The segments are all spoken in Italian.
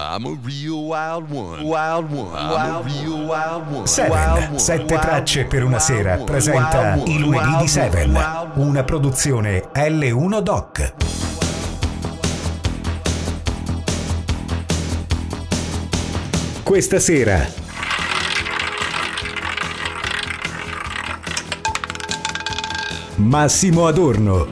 I'm a real wild one. Wild one. I'm a real wild one. Seven, sette tracce per una sera, presenta I lunedì di Seven, una produzione L1 Doc. Questa sera Massimo Adorno.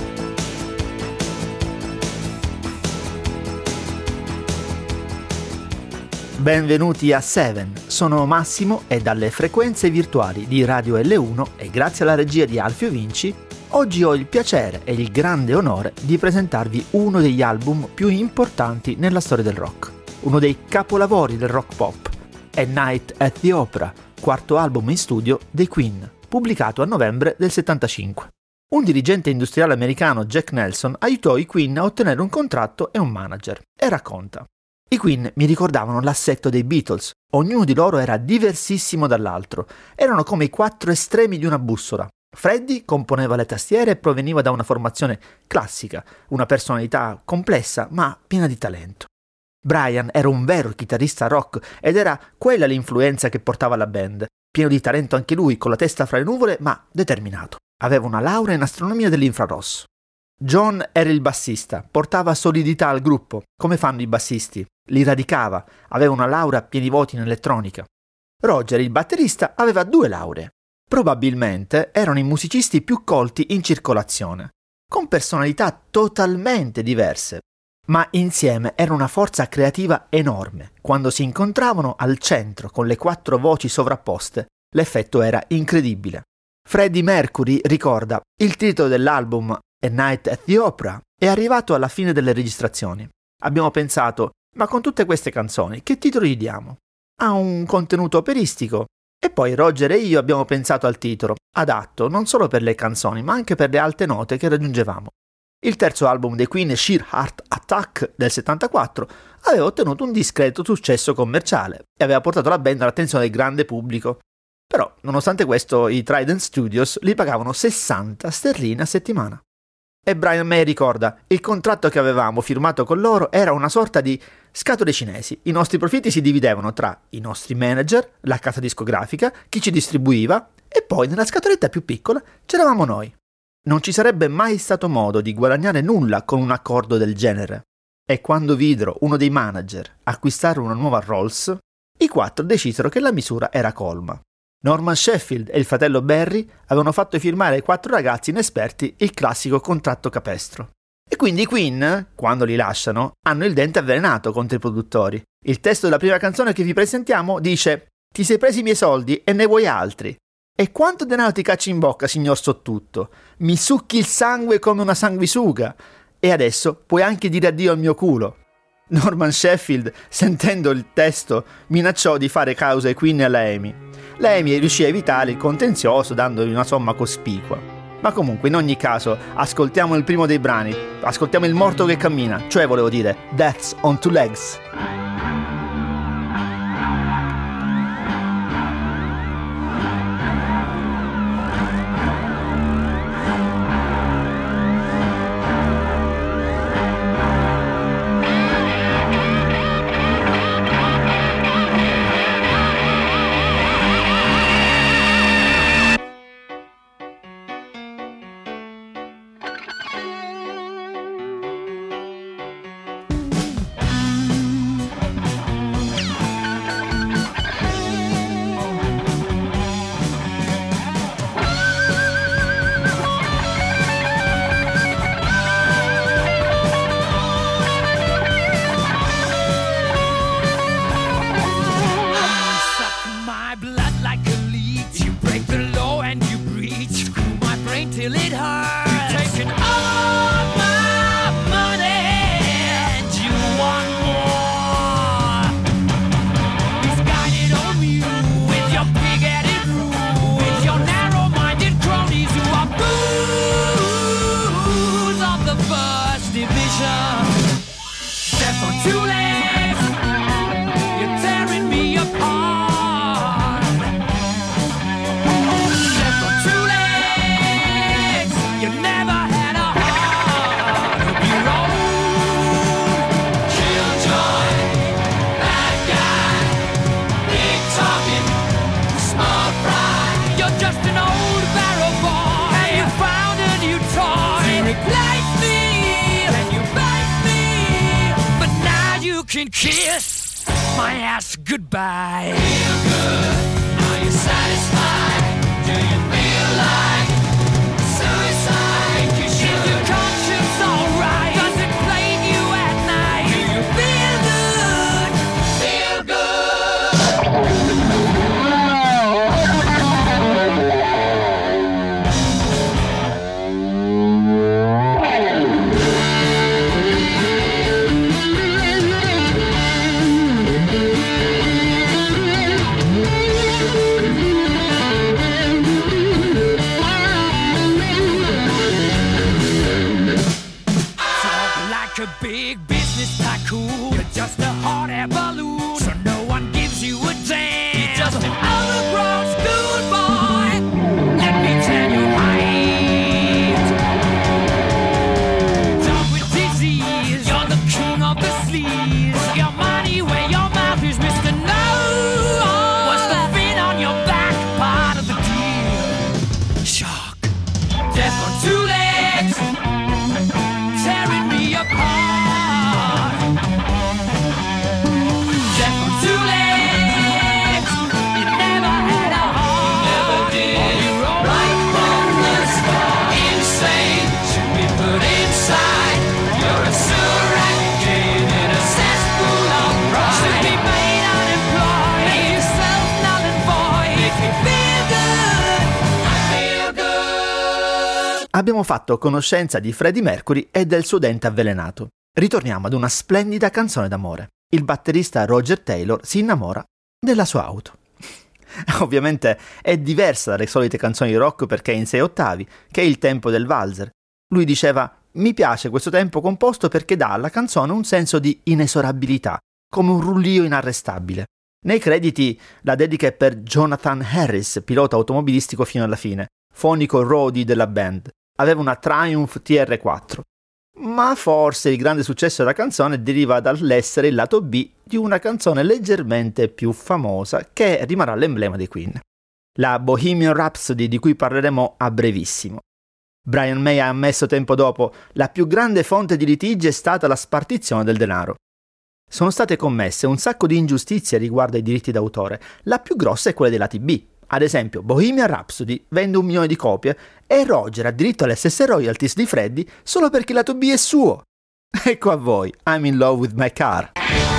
Benvenuti a Seven, sono Massimo e dalle frequenze virtuali di Radio L1 e grazie alla regia di Alfio Vinci, oggi ho il piacere e il grande onore di presentarvi uno degli album più importanti nella storia del rock, uno dei capolavori del rock pop, A Night at the Opera, quarto album in studio dei Queen, pubblicato a novembre del 75. Un dirigente industriale americano, Jack Nelson, aiutò i Queen a ottenere un contratto e un manager, e racconta: i Queen mi ricordavano l'assetto dei Beatles, ognuno di loro era diversissimo dall'altro, erano come i quattro estremi di una bussola. Freddie componeva le tastiere e proveniva da una formazione classica, una personalità complessa ma piena di talento. Brian era un vero chitarrista rock ed era quella l'influenza che portava la band, pieno di talento anche lui, con la testa fra le nuvole ma determinato. Aveva una laurea in astronomia dell'infrarosso. John era il bassista, portava solidità al gruppo, come fanno i bassisti, li radicava, aveva una laurea a pieni voti in elettronica. Roger, il batterista, aveva 2 lauree. Probabilmente erano i musicisti più colti in circolazione, con personalità totalmente diverse, ma insieme era una forza creativa enorme. Quando si incontravano al centro con le 4 voci sovrapposte, l'effetto era incredibile. Freddie Mercury ricorda: il titolo dell'album A Night at the Opera è arrivato alla fine delle registrazioni. Abbiamo pensato, ma con tutte queste canzoni, che titolo gli diamo? Ha un contenuto operistico. E poi Roger e io abbiamo pensato al titolo, adatto non solo per le canzoni, ma anche per le alte note che raggiungevamo. Il terzo album dei Queen, Sheer Heart Attack del 74, aveva ottenuto un discreto successo commerciale e aveva portato la band all'attenzione del grande pubblico. Però, nonostante questo, i Trident Studios li pagavano 60 sterline a settimana. E Brian May ricorda: il contratto che avevamo firmato con loro era una sorta di scatole cinesi. I nostri profitti si dividevano tra i nostri manager, la casa discografica, chi ci distribuiva e poi nella scatoletta più piccola c'eravamo noi. Non ci sarebbe mai stato modo di guadagnare nulla con un accordo del genere. E quando videro uno dei manager acquistare una nuova Rolls, i 4 decisero che la misura era colma. Norman Sheffield e il fratello Barry avevano fatto firmare ai 4 ragazzi inesperti il classico contratto capestro. E quindi i Queen, quando li lasciano, hanno il dente avvelenato contro i produttori. Il testo della prima canzone che vi presentiamo dice: «Ti sei presi i miei soldi e ne vuoi altri. E quanto denaro ti cacci in bocca, signor Sottutto? Mi succhi il sangue come una sanguisuga. E adesso puoi anche dire addio al mio culo». Norman Sheffield, sentendo il testo, minacciò di fare causa ai Queen e alla Amy. La Amy riuscì a evitare il contenzioso dandogli una somma cospicua. Ma comunque, in ogni caso, ascoltiamo il primo dei brani, ascoltiamo Il morto che cammina, cioè volevo dire Death's on Two Legs. you can kiss my ass goodbye. Feel good, are you satisfied? Do you feel like suicide? Is your conscience alright? Does it plague you at night? Do you feel good? Feel good. A big business tycoon, you're just a hot air balloon, so no one gives you a damn. You're just an overgrown schoolboy. Let me tell you right. Dog with disease, you're the king of the sleaze. Put your money where your mouth is, Mr. No. What's the fin on your back? Part of the deal. Shark, death on two legs, tearing me apart. Death on two legs. You never had a heart. You never did. You're all right from the start. Insane should be put inside. You're a sewer rat kid in a cesspool of pride. Should be made unemployed. Make yourself null and void. Make me feel good. I feel good. Abbiamo fatto conoscenza di Freddie Mercury e del suo dente avvelenato. Ritorniamo ad una splendida canzone d'amore. Il batterista Roger Taylor si innamora della sua auto. Ovviamente è diversa dalle solite canzoni di rock perché è in 6 ottavi, che è il tempo del valzer. Lui diceva: mi piace questo tempo composto perché dà alla canzone un senso di inesorabilità, come un rullio inarrestabile. Nei crediti la dedica è per Jonathan Harris, pilota automobilistico fino alla fine, fonico roadie della band. Aveva una Triumph TR4. Ma forse il grande successo della canzone deriva dall'essere il lato B di una canzone leggermente più famosa che rimarrà l'emblema dei Queen. La Bohemian Rhapsody, di cui parleremo a brevissimo. Brian May ha ammesso tempo dopo: la più grande fonte di litigi è stata la spartizione del denaro. Sono state commesse un sacco di ingiustizie riguardo ai diritti d'autore, la più grossa è quella dei lati B. Ad esempio, Bohemian Rhapsody vende 1 milione di copie e Roger ha diritto alle stesse royalties di Freddie solo perché il lato B è suo. Ecco a voi, I'm in love with my car.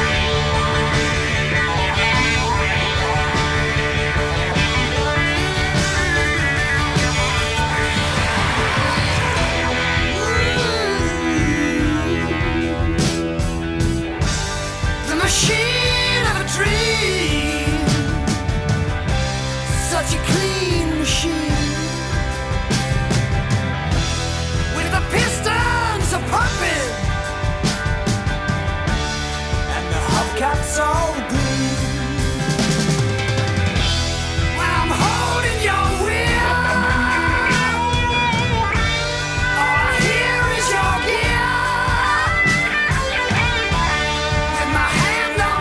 The machine of a dream, such a clean machine, with the pistons a pumping and the hubcaps all green. When I'm holding your wheel, all I hear is your gear. With my hand on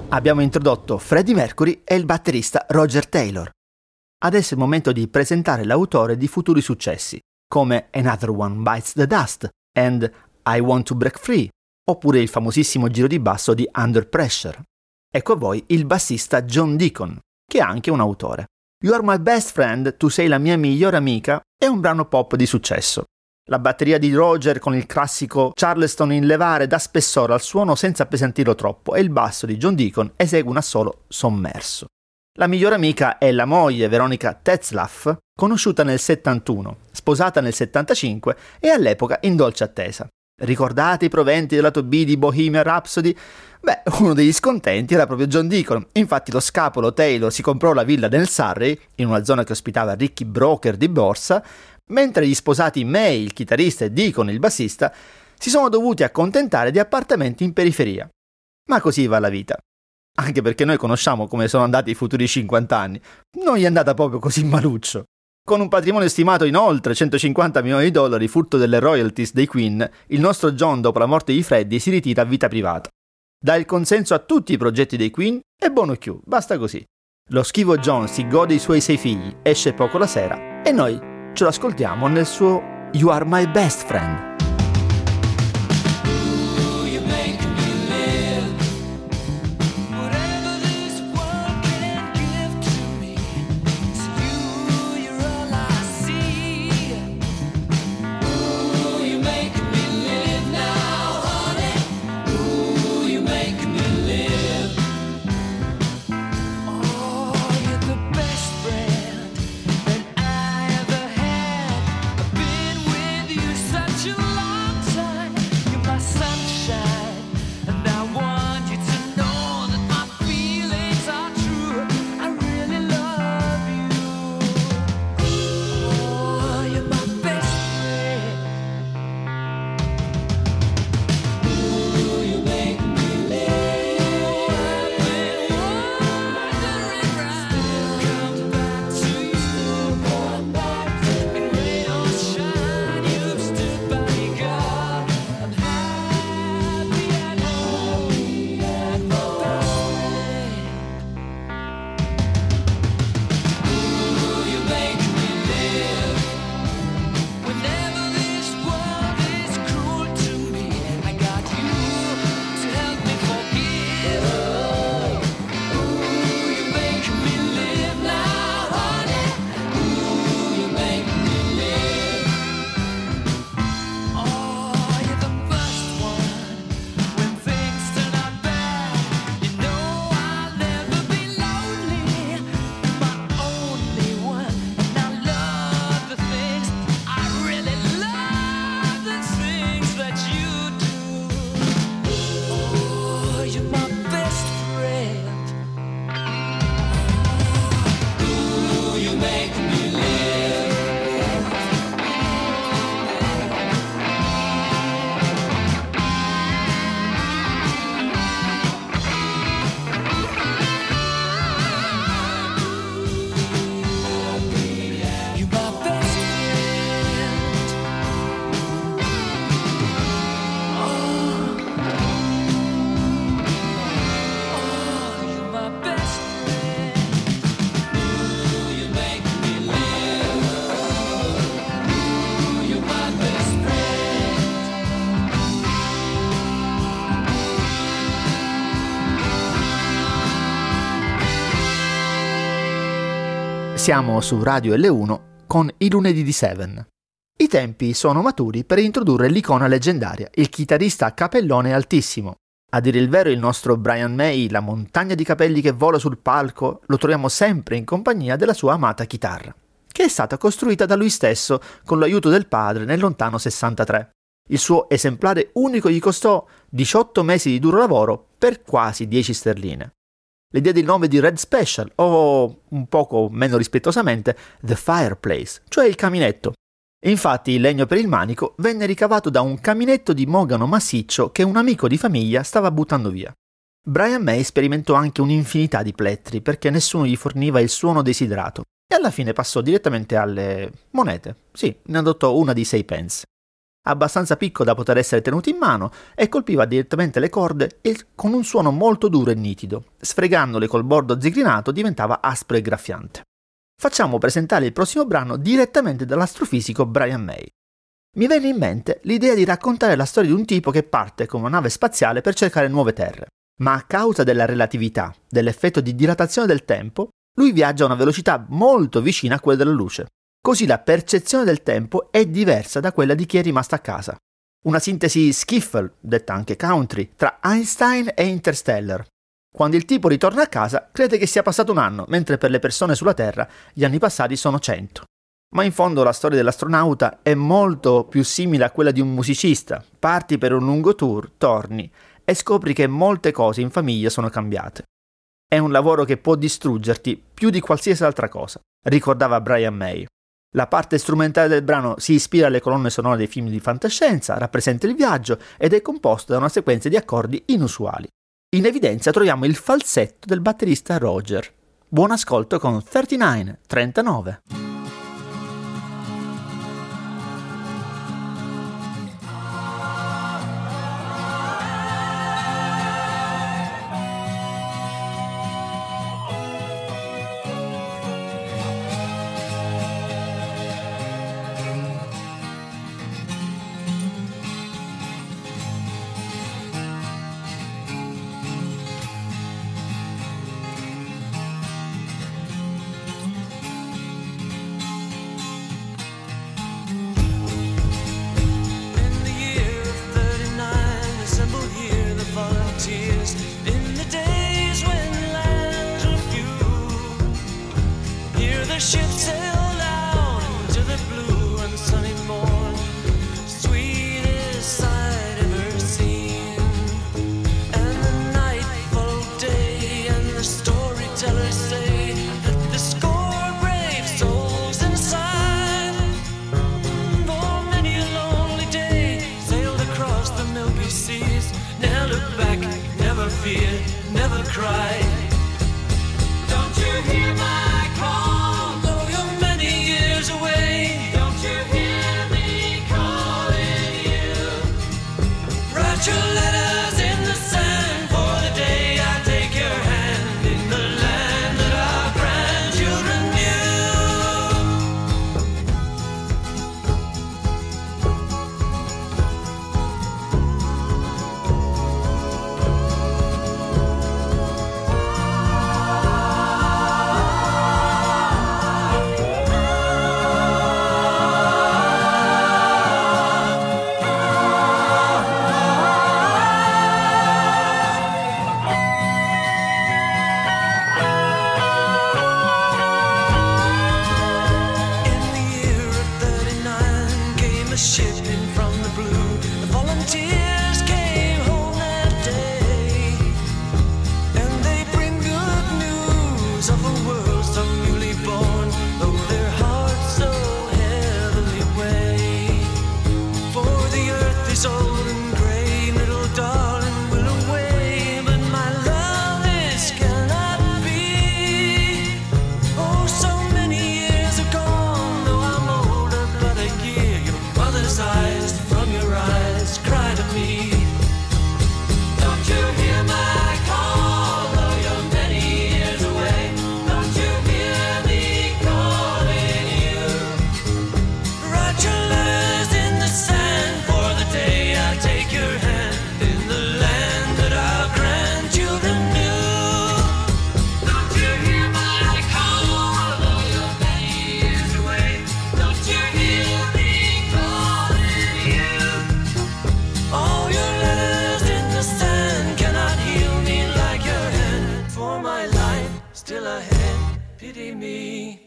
Abbiamo introdotto Freddie Mercury e il batterista Roger Taylor. Adesso è il momento di presentare l'autore di futuri successi, come Another One Bites the Dust and I Want to Break Free, oppure il famosissimo giro di basso di Under Pressure. Ecco a voi il bassista John Deacon, che è anche un autore. You Are My Best Friend, Tu sei la mia migliore amica, è un brano pop di successo. La batteria di Roger con il classico Charleston in levare dà spessore al suono senza appesantirlo troppo e il basso di John Deacon esegue un assolo sommerso. La migliore amica è la moglie Veronica Tetzlaff, conosciuta nel 71, sposata nel 75 e all'epoca in dolce attesa. Ricordate i proventi del lato B di Bohemian Rhapsody? Beh, uno degli scontenti era proprio John Deacon. Infatti lo scapolo Taylor si comprò la villa nel Surrey, in una zona che ospitava ricchi broker di borsa, mentre gli sposati May, il chitarrista, e Deacon, il bassista, si sono dovuti accontentare di appartamenti in periferia. Ma così va la vita. Anche perché noi conosciamo come sono andati i futuri 50 anni. Non gli è andata proprio così maluccio. Con un patrimonio stimato in oltre 150 milioni di dollari, frutto delle royalties dei Queen, il nostro John, dopo la morte di Freddie, si ritira a vita privata. Dà il consenso a tutti i progetti dei Queen e buono chiù, basta così. Lo schivo John si gode i suoi 6 figli, esce poco la sera e noi ce lo ascoltiamo nel suo You Are My Best Friend. Siamo su Radio L1 con i lunedì di Seven. I tempi sono maturi per introdurre l'icona leggendaria, il chitarrista a capellone altissimo. A dire il vero, il nostro Brian May, la montagna di capelli che vola sul palco, lo troviamo sempre in compagnia della sua amata chitarra, che è stata costruita da lui stesso con l'aiuto del padre nel lontano 63. Il suo esemplare unico gli costò 18 mesi di duro lavoro per quasi 10 sterline. Le diede il nome di Red Special, o un poco meno rispettosamente The Fireplace, cioè il caminetto. E infatti il legno per il manico venne ricavato da un caminetto di mogano massiccio che un amico di famiglia stava buttando via. Brian May sperimentò anche un'infinità di plettri perché nessuno gli forniva il suono desiderato e alla fine passò direttamente alle monete. Sì, ne adottò una di 6 pence. abbastanza piccolo da poter essere tenuto in mano, e colpiva direttamente le corde e con un suono molto duro e nitido. Sfregandole col bordo zigrinato diventava aspro e graffiante. Facciamo presentare il prossimo brano direttamente dall'astrofisico Brian May. Mi venne in mente l'idea di raccontare la storia di un tipo che parte con una nave spaziale per cercare nuove terre, ma a causa della relatività, dell'effetto di dilatazione del tempo, lui viaggia a una velocità molto vicina a quella della luce. Così la percezione del tempo è diversa da quella di chi è rimasto a casa. Una sintesi skiffle, detta anche country, tra Einstein e Interstellar. Quando il tipo ritorna a casa crede che sia passato un anno, mentre per le persone sulla Terra gli anni passati sono 100. Ma in fondo la storia dell'astronauta è molto più simile a quella di un musicista. Parti per un lungo tour, torni e scopri che molte cose in famiglia sono cambiate. È un lavoro che può distruggerti più di qualsiasi altra cosa, ricordava Brian May. La parte strumentale del brano si ispira alle colonne sonore dei film di fantascienza, rappresenta il viaggio ed è composto da una sequenza di accordi inusuali. In evidenza troviamo il falsetto del batterista Roger. Buon ascolto con 39. Never cry. Don't you hear my call? Though you're many years away. Don't you hear me calling you? Write your letters in the sand for the day I take your hand in the land that our grandchildren shipping from the blue. The volunteers came home that day, and they bring good news of a world so newly born, though their hearts so heavily weigh. For the earth is old and gray, little darling will away, but my love this cannot be. Oh, so many years are gone, though I'm older but a year. Your mother's eyes from your eyes cry to me. Don't you hear my call, though you're many years away? Don't you hear me calling you? Write your letters in the sand for the day I take your hand in the land that our grandchildren knew. Don't you hear my call, though you're many years away? Don't you hear me calling you? All your letters in the sand cannot heal me like your hand. For my life still ahead, pity me.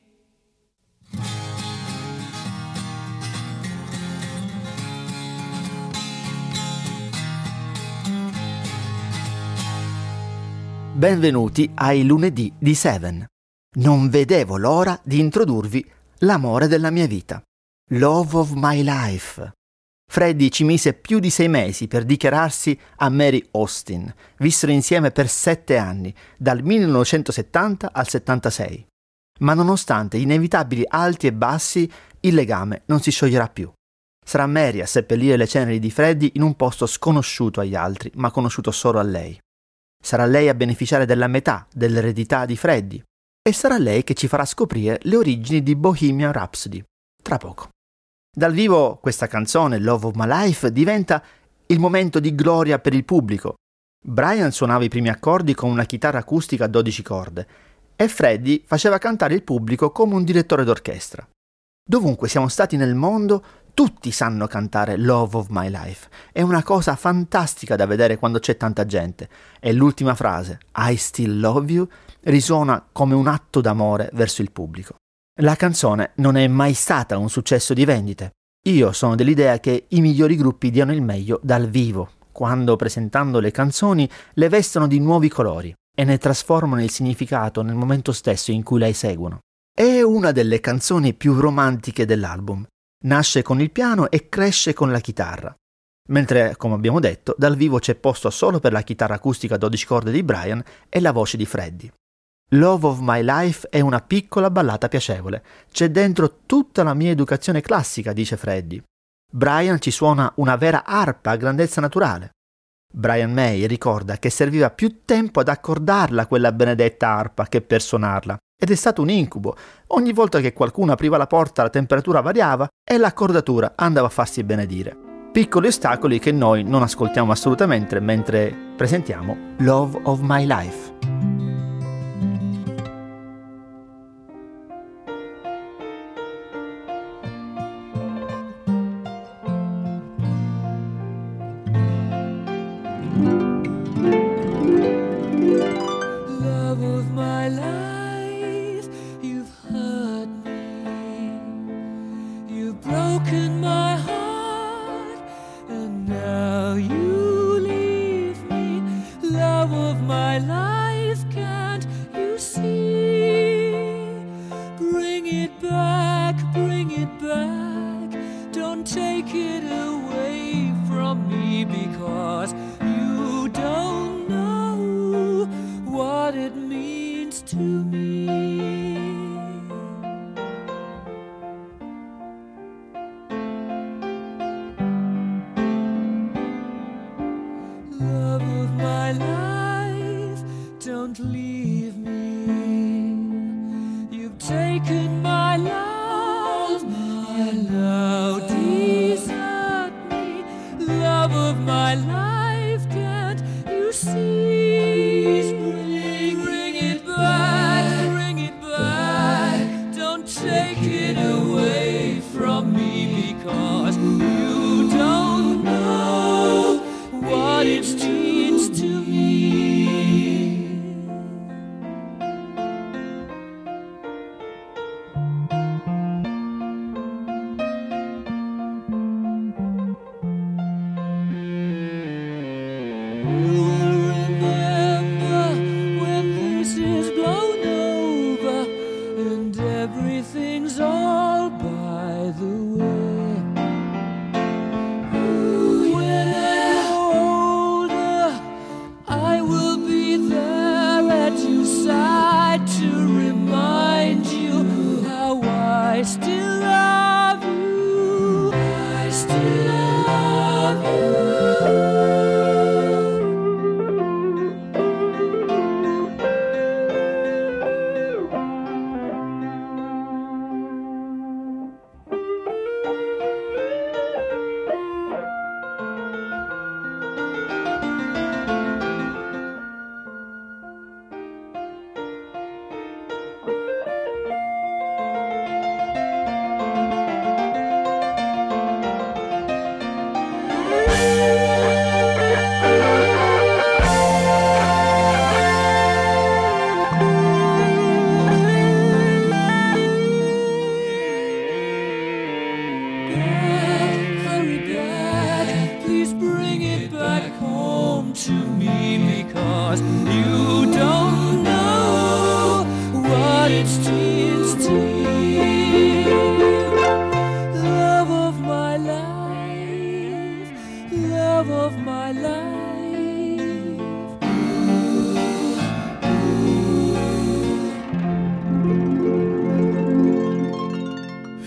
Benvenuti ai lunedì di Seven. Non vedevo l'ora di introdurvi l'amore della mia vita, Love of My Life. Freddie ci mise più di 6 mesi per dichiararsi a Mary Austin. Vissero insieme per 7 anni, dal 1970 al 76. Ma nonostante gli inevitabili alti e bassi, il legame non si scioglierà più. Sarà Mary a seppellire le ceneri di Freddie in un posto sconosciuto agli altri, ma conosciuto solo a lei. Sarà lei a beneficiare della metà dell'eredità di Freddie. E sarà lei che ci farà scoprire le origini di Bohemian Rhapsody, tra poco. Dal vivo questa canzone, Love of My Life, diventa il momento di gloria per il pubblico. Brian suonava i primi accordi con una chitarra acustica a 12 corde e Freddie faceva cantare il pubblico come un direttore d'orchestra. Dovunque siamo stati nel mondo, tutti sanno cantare Love of My Life. È una cosa fantastica da vedere quando c'è tanta gente. E l'ultima frase, I Still Love You, risuona come un atto d'amore verso il pubblico. La canzone non è mai stata un successo di vendite. Io sono dell'idea che i migliori gruppi diano il meglio dal vivo, quando presentando le canzoni le vestono di nuovi colori e ne trasformano il significato nel momento stesso in cui la eseguono. È una delle canzoni più romantiche dell'album. Nasce con il piano e cresce con la chitarra. Mentre, come abbiamo detto, dal vivo c'è posto solo per la chitarra acustica a 12 corde di Brian e la voce di Freddie. Love of My Life è una piccola ballata piacevole. C'è dentro tutta la mia educazione classica, dice Freddie. Brian ci suona una vera arpa a grandezza naturale. Brian May ricorda che serviva più tempo ad accordarla quella benedetta arpa che per suonarla. Ed è stato un incubo. Ogni volta che qualcuno apriva la porta la temperatura variava e l'accordatura andava a farsi benedire. Piccoli ostacoli che noi non ascoltiamo assolutamente mentre presentiamo Love of My Life.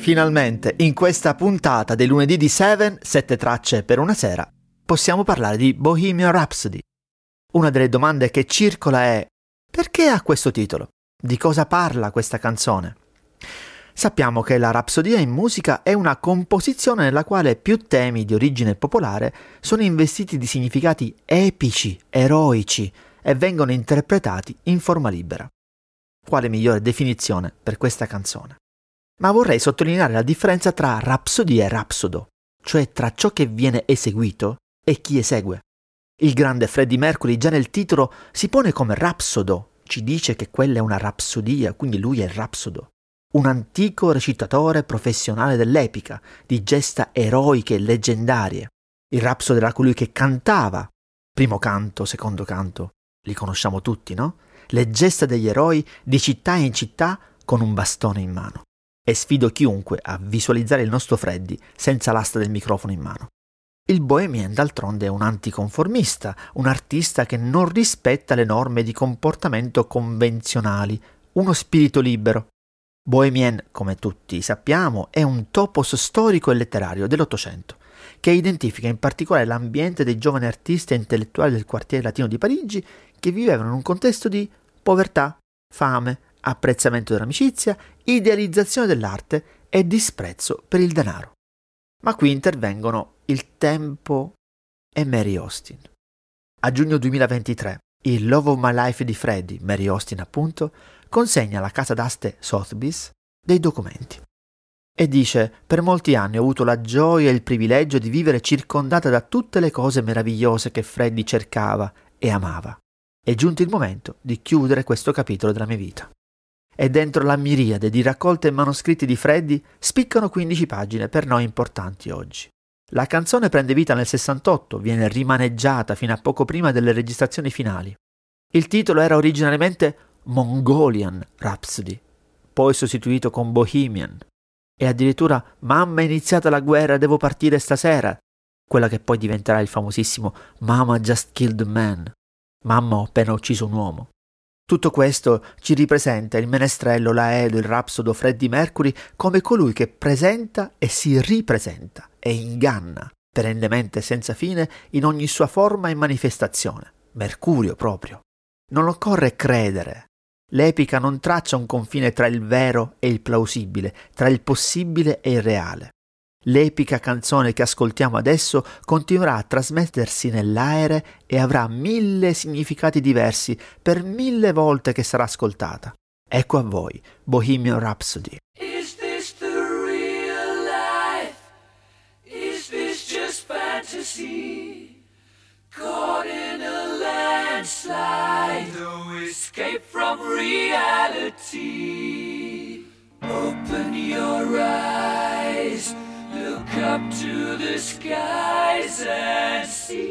Finalmente, in questa puntata dei lunedì di 7 tracce per una sera, possiamo parlare di Bohemian Rhapsody. Una delle domande che circola è: perché ha questo titolo? Di cosa parla questa canzone? Sappiamo che la rapsodia in musica è una composizione nella quale più temi di origine popolare sono investiti di significati epici, eroici e vengono interpretati in forma libera. Quale migliore definizione per questa canzone? Ma vorrei sottolineare la differenza tra rapsodia e rapsodo, cioè tra ciò che viene eseguito e chi esegue. Il grande Freddie Mercury già nel titolo si pone come rapsodo, ci dice che quella è una rapsodia, quindi lui è il rapsodo. Un antico recitatore professionale dell'epica, di gesta eroiche e leggendarie. Il rapsodo era colui che cantava, primo canto, secondo canto, li conosciamo tutti, no? Le gesta degli eroi di città in città con un bastone in mano. E sfido chiunque a visualizzare il nostro Freddie senza l'asta del microfono in mano. Il Bohemian d'altronde è un anticonformista, un artista che non rispetta le norme di comportamento convenzionali, uno spirito libero. Bohemian, come tutti sappiamo, è un topos storico e letterario dell'Ottocento, che identifica in particolare l'ambiente dei giovani artisti e intellettuali del quartiere latino di Parigi che vivevano in un contesto di povertà, fame, apprezzamento dell'amicizia, idealizzazione dell'arte e disprezzo per il denaro. Ma qui intervengono il tempo e Mary Austin. A giugno 2023, il Love of My Life di Freddie, Mary Austin appunto, consegna alla casa d'aste Sotheby's dei documenti. E dice: per molti anni ho avuto la gioia e il privilegio di vivere circondata da tutte le cose meravigliose che Freddie cercava e amava. È giunto il momento di chiudere questo capitolo della mia vita. E dentro la miriade di raccolte manoscritti di Freddie spiccano 15 pagine per noi importanti oggi. La canzone prende vita nel 68, viene rimaneggiata fino a poco prima delle registrazioni finali. Il titolo era originariamente Mongolian Rhapsody, poi sostituito con Bohemian, e addirittura Mamma è iniziata la guerra, devo partire stasera, quella che poi diventerà il famosissimo Mama just killed a man, Mamma ho appena ucciso un uomo. Tutto questo ci ripresenta il menestrello, l'aedo, il rapsodo Freddie Mercury come colui che presenta e si ripresenta e inganna, perennemente senza fine, in ogni sua forma e manifestazione. Mercurio proprio. Non occorre credere. L'epica non traccia un confine tra il vero e il plausibile, tra il possibile e il reale. L'epica canzone che ascoltiamo adesso continuerà a trasmettersi nell'aere e avrà 1000 significati diversi per 1000 volte che sarà ascoltata. Ecco a voi, Bohemian Rhapsody. Is this the real life? Is this just fantasy? Caught in a landslide, no escape from reality. Open your eyes, look up to the skies and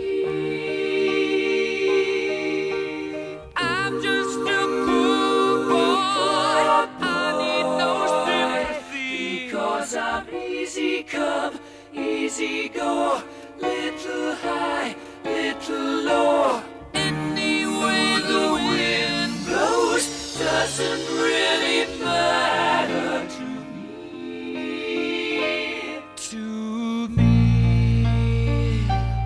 see. I'm just a poor boy, I need no sympathy, because I'm easy come, easy go, little high, little low. Any way the wind blows doesn't really matter to me. To me.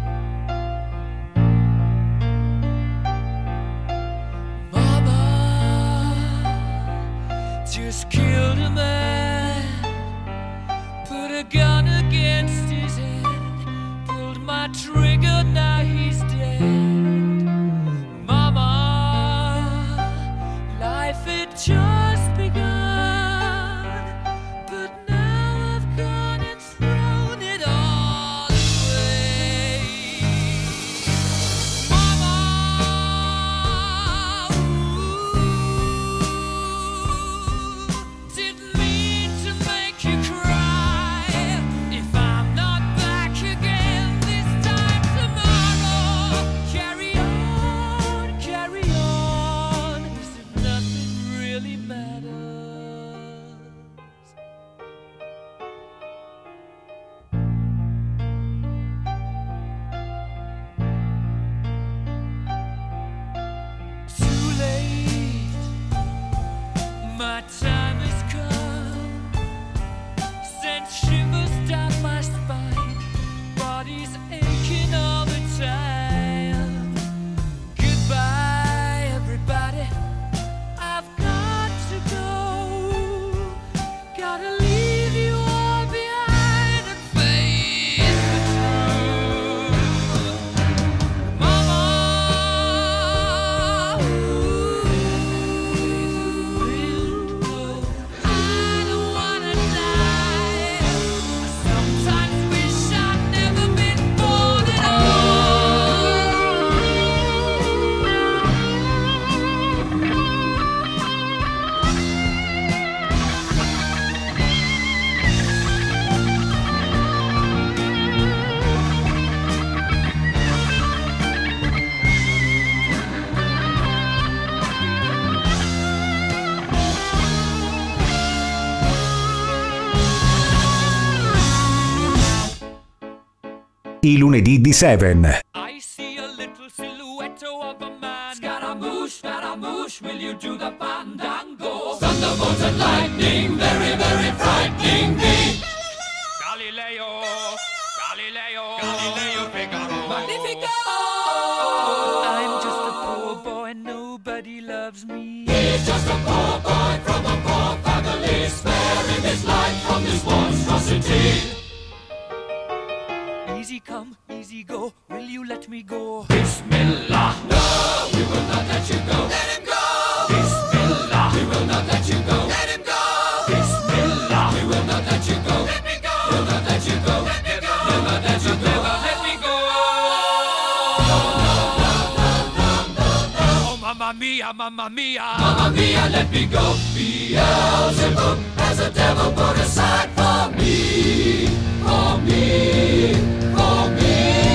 Mama just killed a man, put a gun against his head, pulled my trigger, now he's dead. Mama, life had just begun. I lunedì di Seven. I see a little silhouette of a man. Scaramouche, will you do the fandango? Thunderbolt and lightning, very, very frightening me. Galileo, Figaro. Magnifico! I'm just a poor boy, nobody loves me. He's just a poor boy from a poor family, sparing his life from this monstrosity. Easy come, easy go, will you let me go? Bismillah, no, we will not let you go. Let him go! Bismillah, we will not let you go. Let him go! Bismillah, we will not let you go. Let me go! We'll not let you go. Let me go! We'll not let you go. Let me go! Oh, mamma mia, mamma mia. Mamma mia, let me go. Beelzebub has a devil put aside for me. For me. For me.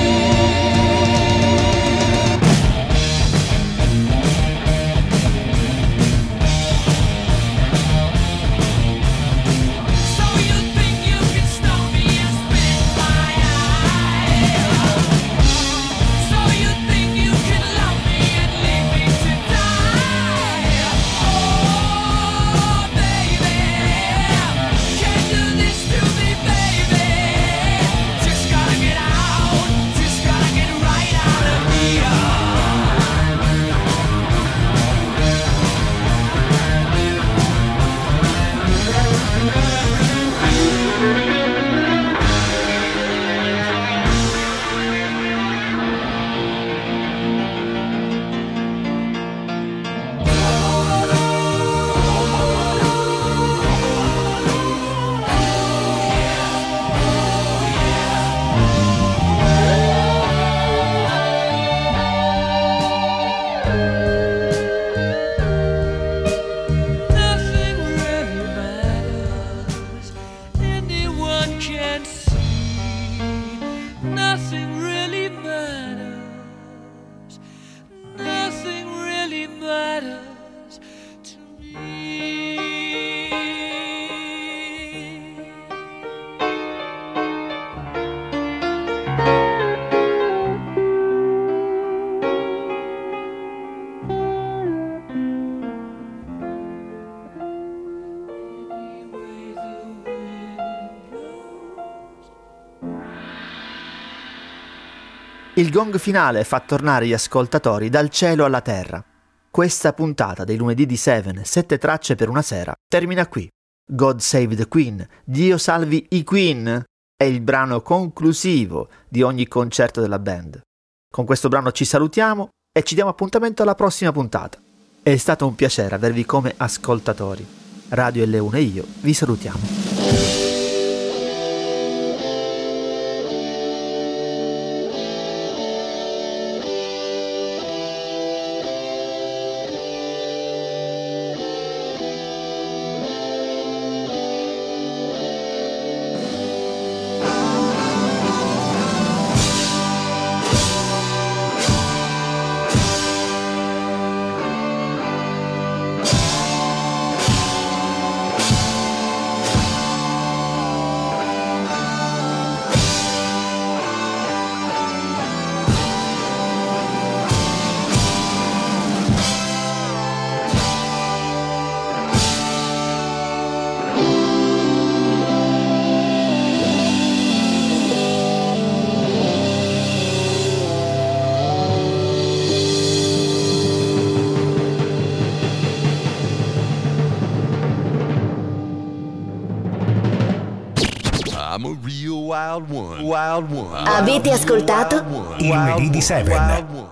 Il gong finale fa tornare gli ascoltatori dal cielo alla terra. Questa puntata dei lunedì di Seven, 7 tracce per una sera, termina qui. God Save the Queen, Dio salvi i Queen, è il brano conclusivo di ogni concerto della band. Con questo brano ci salutiamo e ci diamo appuntamento alla prossima puntata. È stato un piacere avervi come ascoltatori. Radio L1 e io vi salutiamo. I'm a real wild one. Wild one. Avete ascoltato? I lunedì di Seven.